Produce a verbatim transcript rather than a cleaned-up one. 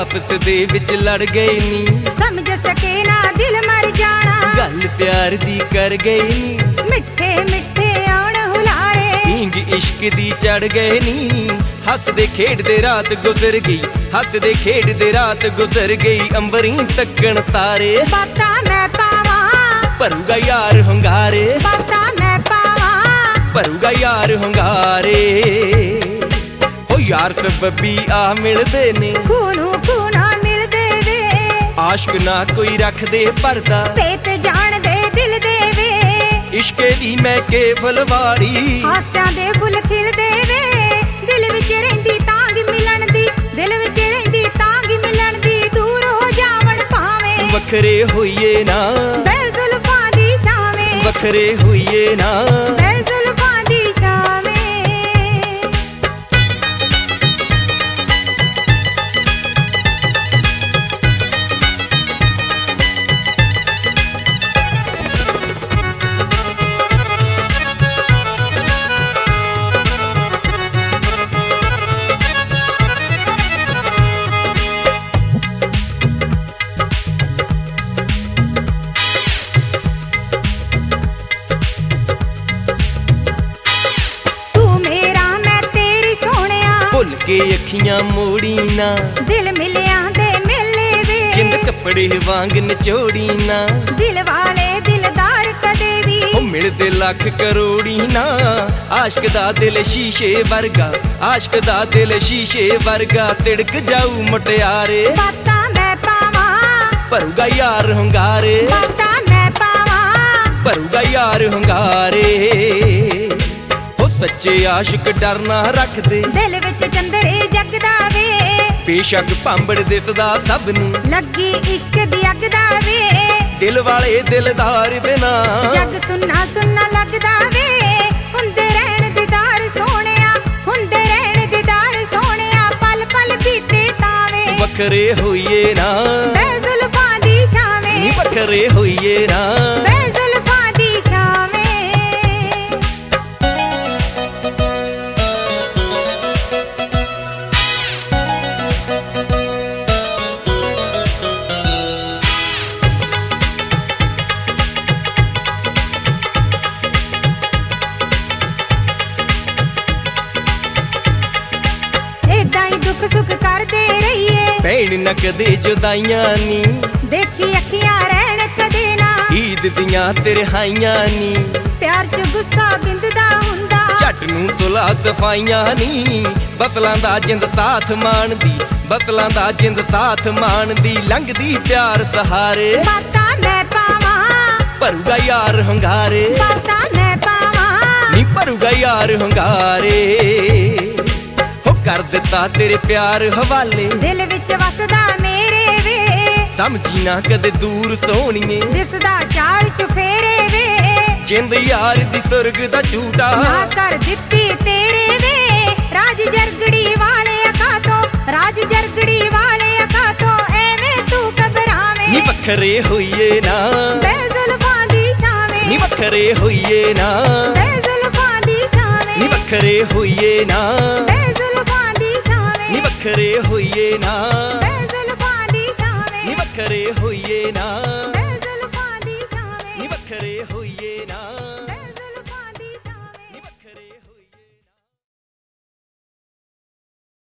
आपस दे विच लड़ गए नी, समझ सके ना दिल मर जाना, गल प्यार दी कर गए नी, मिठे मिठे आउण हुलारे, पींग इश्क दी चढ़ गए नी। हसदे खेडदे रात गुजर गई, हसदे खेडदे रात गुजर गई, अंबरी तक्कण तारे। बातां मैं पावां भरूगा यार हुंगारे, बातां मैं पावां भरूगा यार हुंगारे। हो यार सबबी आ मिलदे ने, खूनू खूना मिलदे वे, आशक ना कोई रखदे परदा, पेत जान दे दिल दे वे, इश्के दी मैं के फुलवाड़ी, हास्यां दे फुल खिलदे वे, दिल विच रहिंदी तांग मिलन दी, दिल विच रहिंदी तांग मिलन दी, दूर हो जावण भावें वखरे होइए ना, बेजुल्फां दी छावें, वखरे होइए ना, बेजुल्फां दी छावें। भुल के अखियां मोड़ी ना, दिल मिलिया दे मिले वे, जिंद कपड़े वांग नचोड़ी ना, दिल वाले दिलदार कदे भी ओ मिलदे लख करोड़ी ना। आशक दा दिल शीशे वर्गा, आशक दा दिल शीशे वर्गा, तिड़क जाऊ मुटियारे। बातां मैं पावां भरूगा यार हुंगारे, बातां मैं पावां भरूगा यार हुंगारे। सच्चे आशिक डर ना रखदे, दिल विच चंदरे जगदा वे, बेशक भांबड़ दिसदा सब नूं, लगी इश्क दी अग दा वे, दिल वाले दिलदार बिना जग सुन्ना सुन्ना लगदा वे, हुंदे रहण दीदार सोहणिया, हुंदे रहण दीदार सोहणिया, पल पल बीते तावें वखरे होइए ना, बेजुल्फां दी छावें, नी वखरे होइए ना, बेजुल्फां दी छावें। दुख सुख करदे रहिए, भैण न कदे जुदाइयां नी, देखी अखियां रहण कदे ना, ईद दियां तिरहाइयां नी, प्यार च गुस्सा बिंददा हुंदा, झट नूं सुलह सफाइयां नी, बसलां दा जिंद साथ माणदी, बसलां दा जिंद साथ माणदी, लंघदी प्यार सहारे। बातां मैं पावां भरूगा यार हुंगारे, बातां मैं पावां नी भरूगा यार हुंगारे। कर दिता तेरे प्यार हवाले, दिल विच वसदा मेरे वे, समझी ना कदे दूर सोहणीए, दिसदा चार चुफेरे वे, जिंद यार दी सुरग दा झूठा ना कर दित्ती तेरे वे, राज जरगड़ी वाले अका तो, राज जरगड़ी वाले अका तो, एवें तू घबरावें नी वखरे होइए ना, बेजुल्फां दी छावें, नी वखरे होइए ना, बेजुल्फां दी छावें, नी वखरे होइए ना, बेजुल्फां दी छावें, नी वखरे होइए ना, बेजुल्फां दी छावें, नी वखरे होइए ना।